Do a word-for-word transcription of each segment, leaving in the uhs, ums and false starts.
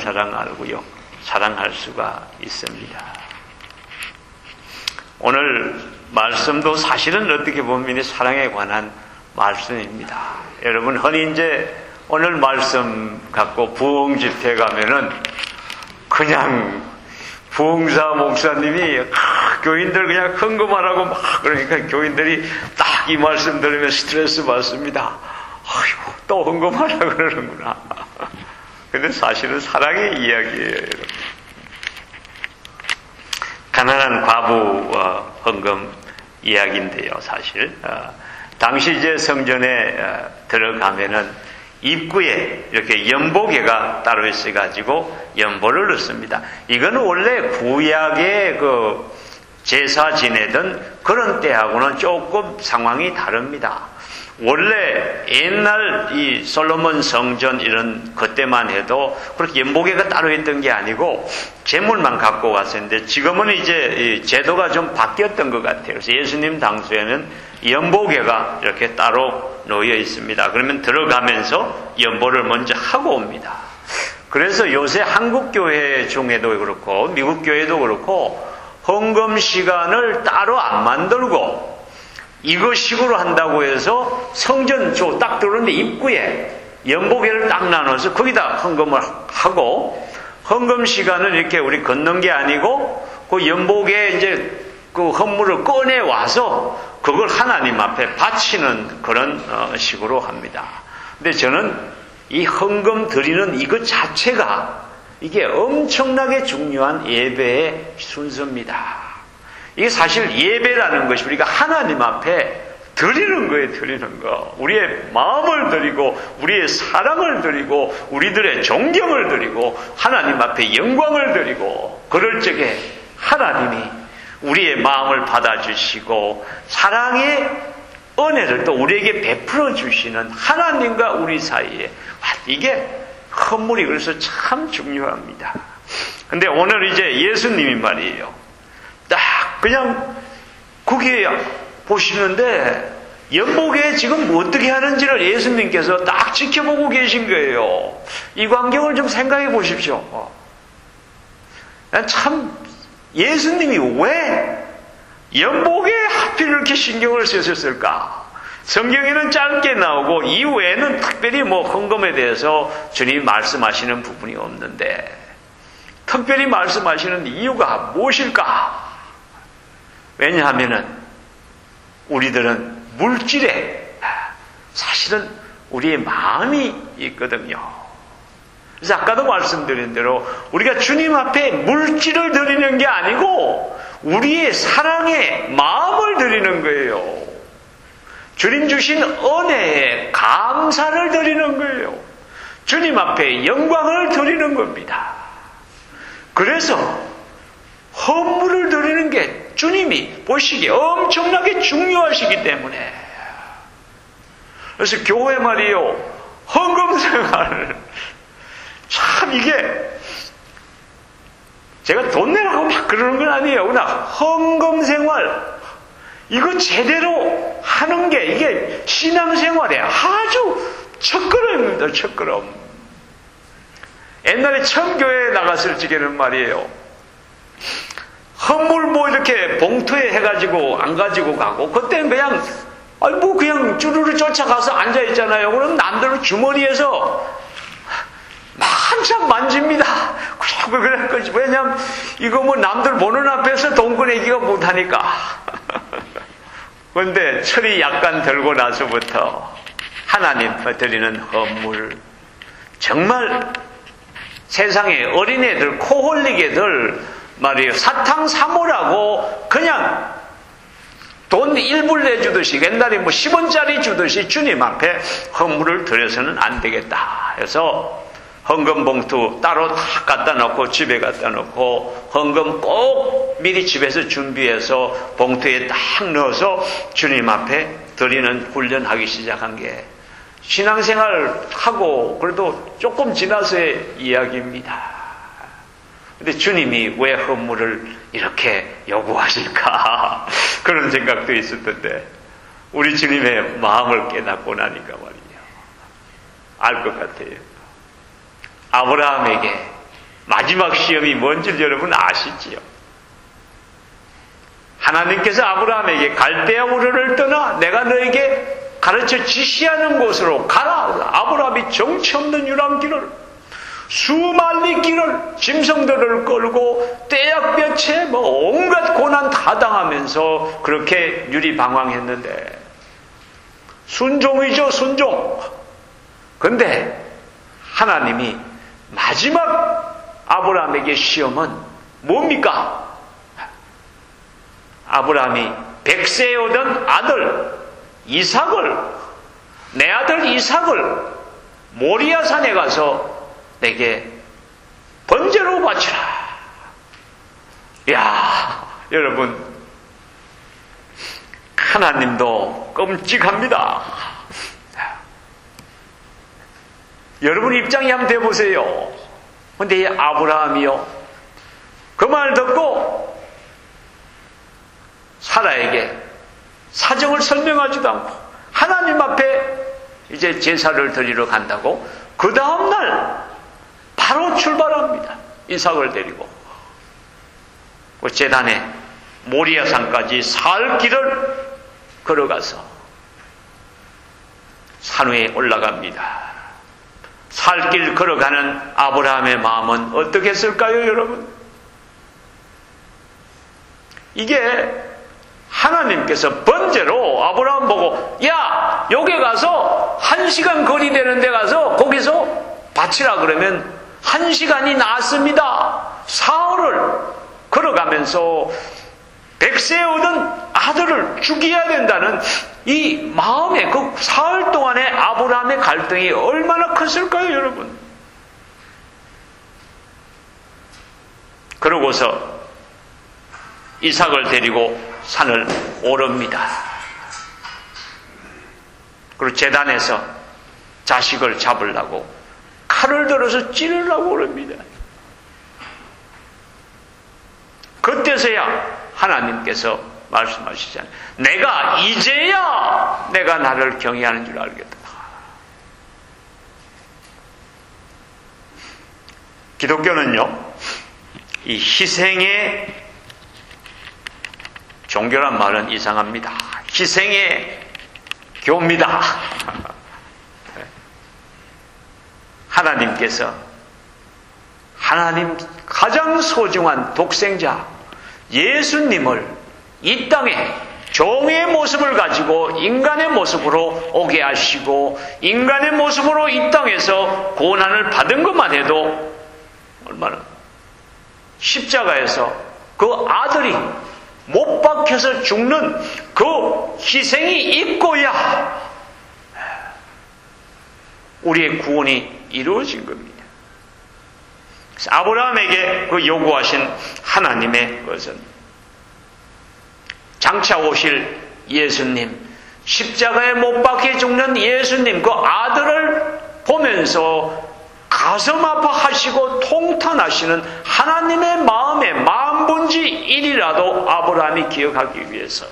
사랑 알고요, 사랑할 수가 있습니다. 오늘 말씀도 사실은 어떻게 보면 사랑에 관한 말씀입니다. 여러분, 흔히 이제 오늘 말씀 갖고 부흥집회 가면은 그냥 부흥사 목사님이 아, 교인들 그냥 헌금하라고 막 그러니까 교인들이 딱 이 말씀 들으면 스트레스 받습니다. 아이고, 또 헌금하라 그러는구나. 근데 사실은 사랑의 이야기예요, 여러분. 가난한 과부 어, 헌금 이야기인데요, 사실. 어, 당시 이제 성전에 어, 들어가면은 입구에 이렇게 연보개가 따로 있어가지고 연보를 넣습니다. 이건 원래 구약의 그 제사 지내던 그런 때하고는 조금 상황이 다릅니다. 원래 옛날 이 솔로몬 성전 이런 그때만 해도 그렇게 연보개가 따로 있던 게 아니고 제물만 갖고 왔었는데 지금은 이제 제도가 좀 바뀌었던 것 같아요. 그래서 예수님 당시에는 연보개가 이렇게 따로 놓여 있습니다. 그러면 들어가면서 연보를 먼저 하고 옵니다. 그래서 요새 한국 교회 중에도 그렇고 미국 교회도 그렇고 헌금 시간을 따로 안 만들고 이거식으로 한다고 해서 성전 쪽 딱 들어오는데 입구에 연보개를 딱 나눠서 거기다 헌금을 하고 헌금 시간은 이렇게 우리 걷는 게 아니고 그 연보개 이제 그 헌물을 꺼내 와서 그걸 하나님 앞에 바치는 그런 식으로 합니다. 근데 저는 이 헌금 드리는 이것 자체가 이게 엄청나게 중요한 예배의 순서입니다. 이게 사실 예배라는 것이 우리가 하나님 앞에 드리는 거예요, 드리는 거. 우리의 마음을 드리고, 우리의 사랑을 드리고, 우리들의 존경을 드리고, 하나님 앞에 영광을 드리고, 그럴 적에 하나님이 우리의 마음을 받아주시고, 사랑의 은혜를 또 우리에게 베풀어 주시는 하나님과 우리 사이에, 이게 헌물이 그래서 참 중요합니다. 근데 오늘 이제 예수님이 말이에요. 딱 그냥 거기에 보시는데 연보개에 지금 뭐 어떻게 하는지를 예수님께서 딱 지켜보고 계신 거예요. 이 광경을 좀 생각해 보십시오. 참 예수님이 왜 연보개에 하필 이렇게 신경을 쓰셨을까? 성경에는 짧게 나오고 이후에는 특별히 뭐 헌금에 대해서 주님이 말씀하시는 부분이 없는데 특별히 말씀하시는 이유가 무엇일까? 왜냐하면은 우리들은 물질에 사실은 우리의 마음이 있거든요. 그래서 아까도 말씀드린 대로 우리가 주님 앞에 물질을 드리는 게 아니고 우리의 사랑의 마음을 드리는 거예요. 주님 주신 은혜에 감사를 드리는 거예요. 주님 앞에 영광을 드리는 겁니다. 그래서 헌물을 드리는 게 주님이 보시기에 엄청나게 중요하시기 때문에 그래서 교회 말이요 헌금 생활을 참 이게 제가 돈 내라고 막 그러는 건 아니에요. 그러나 헌금 생활 이거 제대로 하는 게 이게 신앙생활에 아주 첫걸음입니다. 첫걸음. 옛날에 처음 교회에 나갔을 적에는 말이에요. 헌물 뭐 이렇게 봉투에 해가지고 안 가지고 가고 그때는 그냥 아니 뭐 그냥 쭈루루 쫓아가서 앉아 있잖아요. 그럼 남들은 주머니에서 막 한참 만집니다. 그래 그래 왜냐면 이거 뭐 남들 보는 앞에서 돈 꺼내기가 못하니까. 그런데 철이 약간 들고 나서부터 하나님 드리는 헌물 정말 세상에 어린애들 코 흘리게들 말이에요. 사탕사모라고 그냥 돈 일불 내주듯이 옛날에 뭐 십 원짜리 주듯이 주님 앞에 헌물을 드려서는 안 되겠다 해서 헌금 봉투 따로 다 갖다 놓고 집에 갖다 놓고 헌금 꼭 미리 집에서 준비해서 봉투에 딱 넣어서 주님 앞에 드리는 훈련하기 시작한 게 신앙생활 하고 그래도 조금 지나서의 이야기입니다. 근데 주님이 왜 헌물을 이렇게 요구하실까? 그런 생각도 있었던데 우리 주님의 마음을 깨닫고 나니까 말이에요. 알 것 같아요. 아브라함에게 마지막 시험이 뭔지 여러분 아시지요? 하나님께서 아브라함에게 갈대아 우르를 떠나 내가 너에게 가르쳐 지시하는 곳으로 가라. 아브라함이 정치 없는 유랑길을, 수만리 길을, 짐승들을 끌고 떼약볕에 뭐 온갖 고난 다 당하면서 그렇게 유리방황했는데, 순종이죠, 순종. 근데 하나님이 마지막 아브라함에게 시험은 뭡니까? 아브라함이 백세에 오던 아들 이삭을, 내 아들 이삭을 모리아산에 가서 내게 번제로 바치라. 야, 여러분, 하나님도 끔찍합니다. 여러분 입장이 한번 돼보세요. 근데 이 아브라함이요, 그 말 듣고 사라에게 사정을 설명하지도 않고 하나님 앞에 이제 제사를 드리러 간다고 그 다음날 바로 출발합니다. 이삭을 데리고 그 제단에 모리아산까지 사흘 길을 걸어가서 산 위에 올라갑니다. 사흘 길 걸어가는 아브라함의 마음은 어떻겠을까요, 여러분? 이게 하나님께서 번제로 아브라함 보고, 야, 여기 가서 한 시간 거리 되는 데 가서 거기서 바치라 그러면 한 시간이 나왔습니다. 사흘을 걸어가면서 백세에 오던 아들을 죽여야 된다는 이 마음의 그 사흘 동안의 아브라함의 갈등이 얼마나 컸을까요, 여러분? 그러고서 이삭을 데리고 산을 오릅니다. 그리고 제단에서 자식을 잡으려고 칼을 들어서 찌르려고 오릅니다. 그때서야 하나님께서 말씀하시잖아요. 내가 이제야 내가 나를 경외하는 줄 알겠다. 기독교는요, 이 희생의 종교란 말은 이상합니다. 희생의 교입니다. 하나님께서 하나님 가장 소중한 독생자 예수님을 이 땅에 종의 모습을 가지고 인간의 모습으로 오게 하시고 인간의 모습으로 이 땅에서 고난을 받은 것만 해도 얼마나, 십자가에서 그 아들이 못 박혀서 죽는 그 희생이 있고야 우리의 구원이 이루어진 겁니다. 그래서 아브라함에게 그 요구하신 하나님의 것은 장차 오실 예수님, 십자가에 못 박혀 죽는 예수님 그 아들을 보면서 가슴 아파하시고 통탄하시는 하나님의 마음의 만분지 일이라도 아브라함이 기억하기 위해서,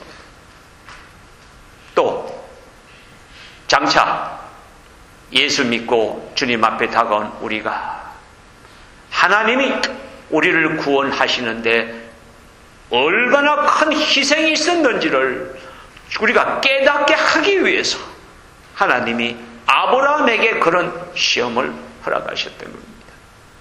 또 장차 예수 믿고 주님 앞에 다가온 우리가 하나님이 우리를 구원하시는데 얼마나 큰 희생이 있었는지를 우리가 깨닫게 하기 위해서 하나님이 아브라함에게 그런 시험을 허락하셨던 겁니다.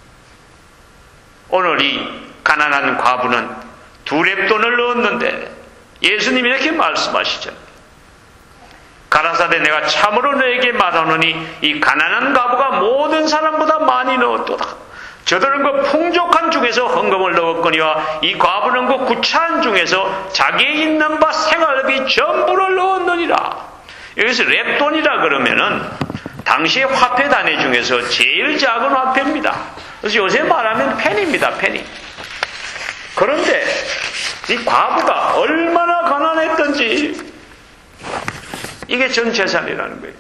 오늘 이 가난한 과부는 두 렙돈을 넣었는데 예수님이 이렇게 말씀하시죠. 가라사대 내가 참으로 너에게 말하노니 이 가난한 과부가 모든 사람보다 많이 넣었도다. 저들은 그 풍족한 중에서 헌금을 넣었거니와 이 과부는 그 구차한 중에서 자기의 있는 바 생활비 전부를 넣었느니라. 여기서 렙돈이라 그러면은 당시의 화폐 단위 중에서 제일 작은 화폐입니다. 그래서 요새 말하면 펜입니다, 펜이. 그런데 이 과부가 얼마나 가난했던지 이게 전 재산이라는 거예요.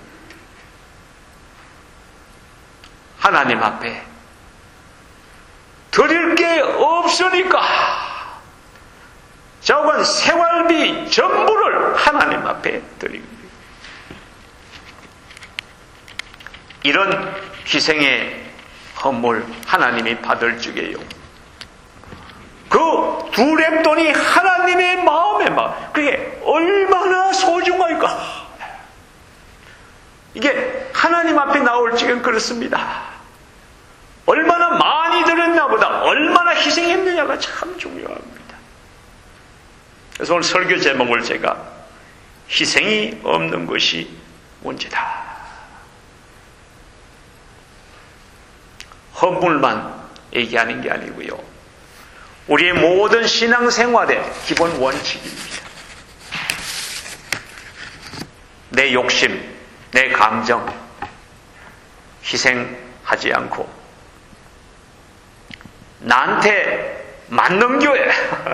하나님 앞에 드릴 게 없으니까 저건 생활비 전부를 하나님 앞에 드립니다. 이런 희생의 헌물 하나님이 받을 적이에요. 그 두 랩돈이 하나님의 마음에 막 그게 얼마나 소중할까. 이게 하나님 앞에 나올 적은 그렇습니다. 얼마나 많이 들었나보다 얼마나 희생했느냐가 참 중요합니다. 그래서 오늘 설교 제목을 제가 희생이 없는 것이 문제다. 헌물만 얘기하는 게 아니고요. 우리의 모든 신앙생활의 기본 원칙입니다. 내 욕심, 내 감정 희생하지 않고 나한테 맞는 교회,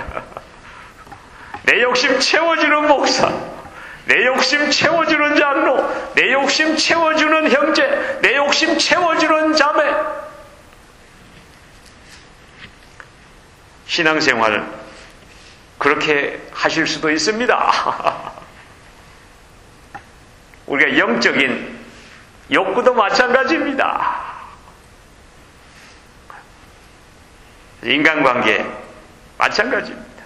내 욕심 채워주는 목사, 내 욕심 채워주는 장로, 내 욕심 채워주는 형제, 내 욕심 채워주는 자매. 신앙생활을 그렇게 하실 수도 있습니다. 우리가 영적인 욕구도 마찬가지입니다. 인간관계 마찬가지입니다.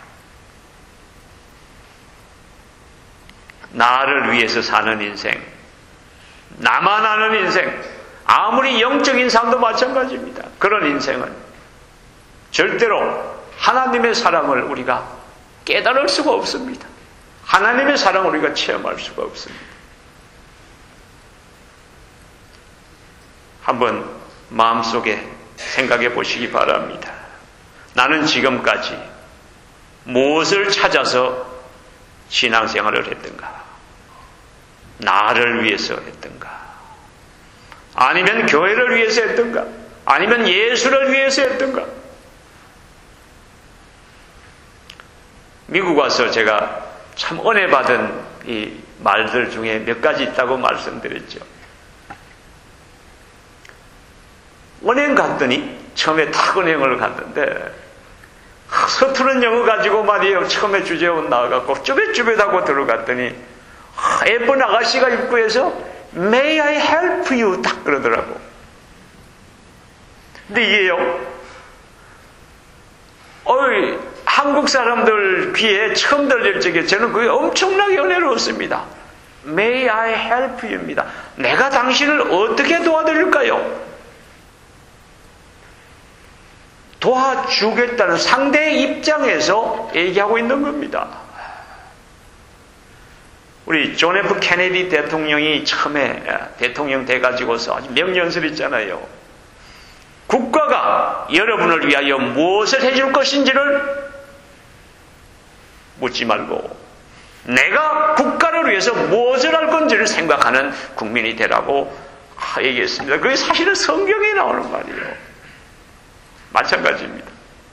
나를 위해서 사는 인생, 나만 아는 인생, 아무리 영적인 삶도 마찬가지입니다. 그런 인생은 절대로 하나님의 사랑을 우리가 깨달을 수가 없습니다. 하나님의 사랑을 우리가 체험할 수가 없습니다. 한번 마음속에 생각해 보시기 바랍니다. 나는 지금까지 무엇을 찾아서 신앙생활을 했던가? 나를 위해서 했던가? 아니면 교회를 위해서 했던가? 아니면 예수를 위해서 했던가? 미국 와서 제가 참 은혜 받은 이 말들 중에 몇 가지 있다고 말씀드렸죠. 은행 갔더니 처음에 탁 은행을 갔는데 서투른 영어 가지고 말이에요. 처음에 주제원 나와갖고 쭈뼛쭈뼛하고 들어갔더니 예쁜 아가씨가 입구에서 May I help you? 딱 그러더라고. 근데 이게요, 어이, 한국 사람들 귀에 처음 들릴 적에 저는 그게 엄청나게 은혜로웠습니다. May I help you입니다. 내가 당신을 어떻게 도와드릴까요? 도와주겠다는 상대의 입장에서 얘기하고 있는 겁니다. 우리 존 에프 케네디 대통령이 처음에 대통령 돼가지고서 아주 명연설 있잖아요. 국가가 여러분을 위하여 무엇을 해줄 것인지를 묻지 말고 내가 국가를 위해서 무엇을 할 건지를 생각하는 국민이 되라고 얘기했습니다. 그게 사실은 성경에 나오는 말이에요. 마찬가지입니다.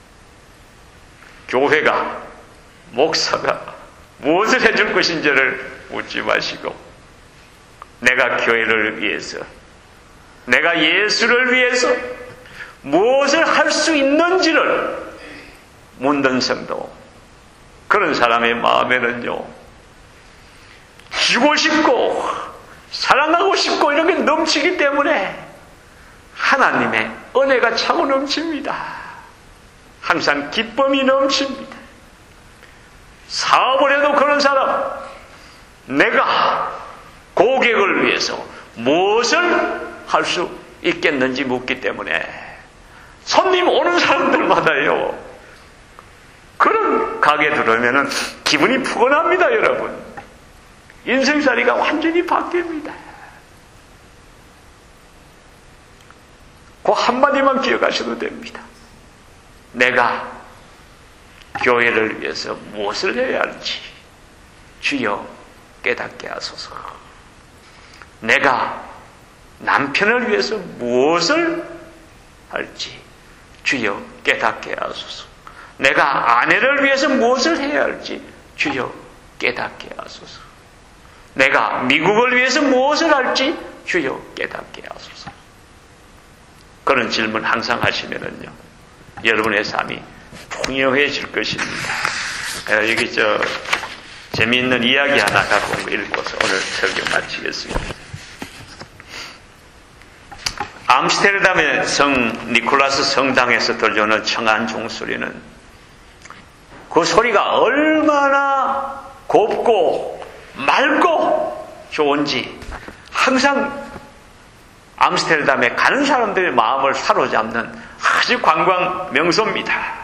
교회가, 목사가 무엇을 해줄 것인지를 묻지 마시고 내가 교회를 위해서, 내가 예수를 위해서 무엇을 할 수 있는지를 묻는 성도, 그런 사람의 마음에는요, 주고 싶고 사랑하고 싶고 이런 게 넘치기 때문에 하나님의 은혜가 차고 넘칩니다. 항상 기쁨이 넘칩니다. 사업을 해도 그런 사람, 내가 고객을 위해서 무엇을 할 수 있겠는지 묻기 때문에 손님 오는 사람들마다요, 그런 가게 들어오면 기분이 푸근합니다. 여러분, 인생살이가 완전히 바뀝니다. 그 한마디만 기억하셔도 됩니다. 내가 교회를 위해서 무엇을 해야 할지 주여 깨닫게 하소서. 내가 남편을 위해서 무엇을 할지 주여 깨닫게 하소서. 내가 아내를 위해서 무엇을 해야 할지 주여 깨닫게 하소서. 내가 미국을 위해서 무엇을 할지 주여 깨닫게 하소서. 그런 질문 항상 하시면은요, 여러분의 삶이 풍요해질 것입니다. 여기 저 재미있는 이야기 하나 갖고 온 거 읽고서 오늘 설교 마치겠습니다. 암스테르담의 성 니콜라스 성당에서 들려오는 청한 종소리는 그 소리가 얼마나 곱고 맑고 좋은지 항상 암스테르담에 가는 사람들의 마음을 사로잡는 아주 관광 명소입니다.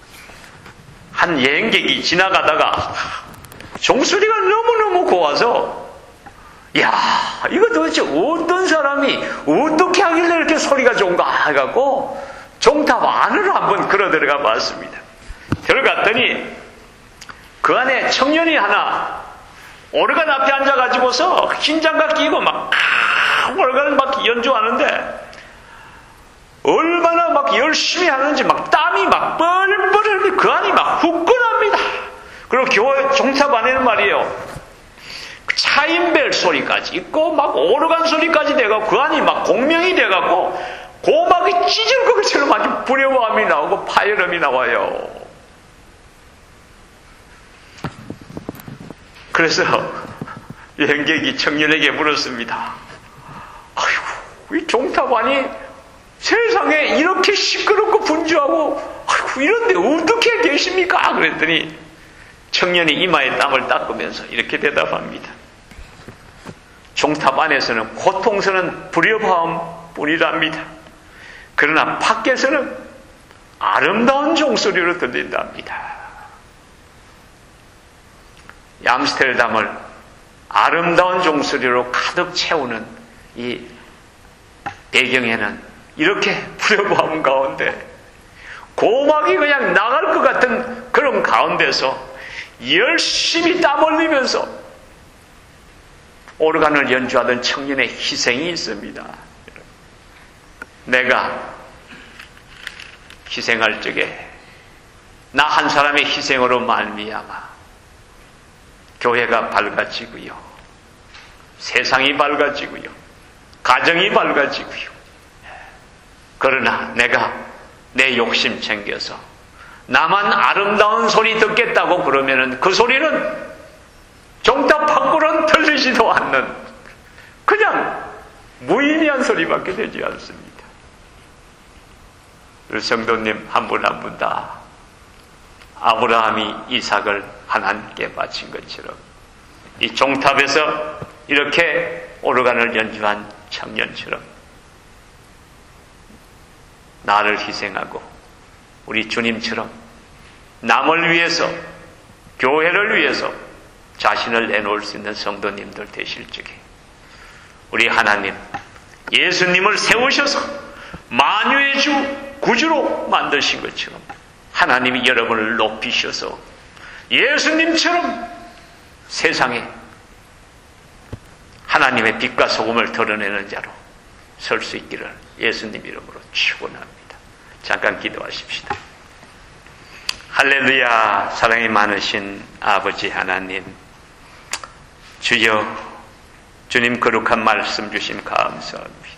한 여행객이 지나가다가 종소리가 너무너무 고와서 야, 이거 도대체 어떤 사람이 어떻게 하길래 이렇게 소리가 좋은가 해갖고 종탑 안으로 한번 걸어 들어가 봤습니다. 들어갔더니 그 안에 청년이 하나 오르간 앞에 앉아가지고서 흰 장갑 끼고 막 오르간을 막 연주하는데 얼마나 막 열심히 하는지 막 땀이 막 뻘뻘 흘리고 그 안이 막 후끈합니다. 그리고 교회 종탑 안에는 말이에요, 차인벨 소리까지 있고 막 오르간 소리까지 돼가고 그 안이 막 공명이 돼가고 고막이 찢을 것처럼 아주 불효함이 나오고 파열음이 나와요. 그래서 여행객이 청년에게 물었습니다. 아이고, 이 종탑 안이 세상에 이렇게 시끄럽고 분주하고 아이고, 이런데 어떻게 계십니까? 그랬더니 청년이 이마에 땀을 닦으면서 이렇게 대답합니다. 종탑 안에서는 고통스러운 불협화음 뿐이랍니다. 그러나 밖에서는 아름다운 종소리로 들린답니다. 암스테르담을 아름다운 종소리로 가득 채우는 이 배경에는 이렇게 불협화음 가운데 고막이 그냥 나갈 것 같은 그런 가운데서 열심히 땀 흘리면서 오르간을 연주하던 청년의 희생이 있습니다. 내가 희생할 적에 나 한 사람의 희생으로 말미암아 교회가 밝아지고요, 세상이 밝아지고요, 가정이 밝아지고요. 그러나 내가 내 욕심 챙겨서 나만 아름다운 소리 듣겠다고 그러면은 그 소리는 종탑 밖으로는 들리지도 않는 그냥 무의미한 소리밖에 되지 않습니다. 우리 성도님 한 분 한 분 다 아브라함이 이삭을 하나님께 바친 것처럼 이 종탑에서 이렇게 오르간을 연주한 청년처럼 나를 희생하고 우리 주님처럼 남을 위해서, 교회를 위해서 자신을 내놓을 수 있는 성도님들 되실 적에 우리 하나님 예수님을 세우셔서 만유의 주 구주로 만드신 것처럼 하나님이 여러분을 높이셔서 예수님처럼 세상에 하나님의 빛과 소금을 드러내는 자로 설 수 있기를 예수님 이름으로 축원합니다. 잠깐 기도하십시다. 할렐루야. 사랑이 많으신 아버지 하나님, 주여, 주님 거룩한 말씀 주심 감사합니다.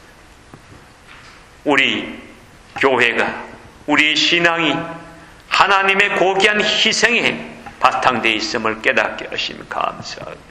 우리 교회가, 우리 신앙이 하나님의 고귀한 희생에 바탕되어 있음을 깨닫게 하심 감사합니다.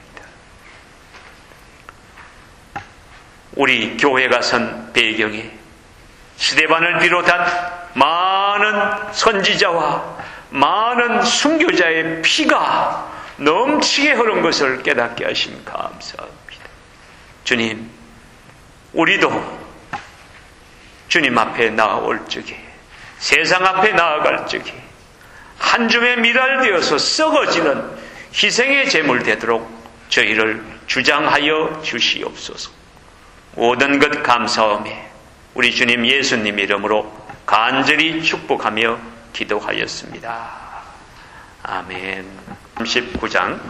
우리 교회가 선 배경에 스데반을 비롯한 많은 선지자와 많은 순교자의 피가 넘치게 흐른 것을 깨닫게 하심 감사합니다. 주님, 우리도 주님 앞에 나아올 적에, 세상 앞에 나아갈 적에 한 줌의 미랄되어서 썩어지는 희생의 제물 되도록 저희를 주장하여 주시옵소서. 모든 것 감사하며 우리 주님 예수님 이름으로 간절히 축복하며 기도하였습니다. 아멘. 삼십구 장